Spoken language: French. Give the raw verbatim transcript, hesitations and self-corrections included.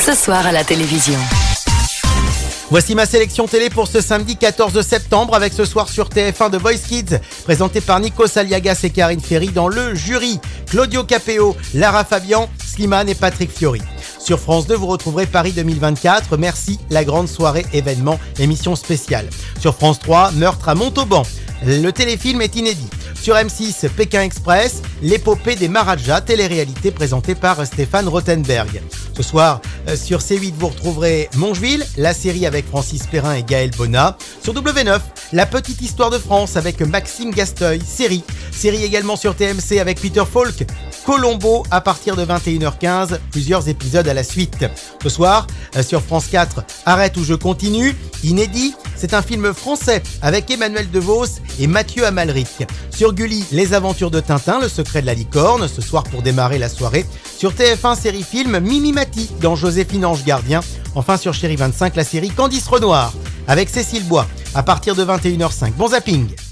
ce soir à la télévision. Voici ma sélection télé pour ce samedi quatorze septembre avec ce soir sur T F un The Voice Kids, présenté par Nikos Aliagas et Karine Ferry dans le jury. Claudio Capéo, Lara Fabian, Slimane et Patrick Fiori. Sur France deux, vous retrouverez Paris deux mille vingt-quatre, Merci, la grande soirée événement, émission spéciale. Sur France trois, Meurtre à Montauban. Le téléfilm est inédit. Sur M six, Pékin Express, l'épopée des Maharajas, télé-réalité présentée par Stéphane Rothenberg. Ce soir, sur C huit, vous retrouverez Mongeville, la série avec Francis Perrin et Gaël Bonnat. Sur W neuf, La petite histoire de France avec Maxime Gasteuil, série. Série également sur T M C avec Peter Falk. Colombo à partir de vingt et une heures quinze, plusieurs épisodes à la suite. Ce soir, sur France quatre, Arrête ou je continue, inédit, c'est un film français avec Emmanuel DeVos et Mathieu Amalric. Sur Gulli, Les aventures de Tintin, le secret de la licorne, ce soir pour démarrer la soirée. Sur T F un, série film Mimi Mati dans Joséphine Ange Gardien. Enfin sur Chérie vingt-cinq, la série Candice Renoir avec Cécile Bois à partir de vingt et une heures cinq. Bon zapping!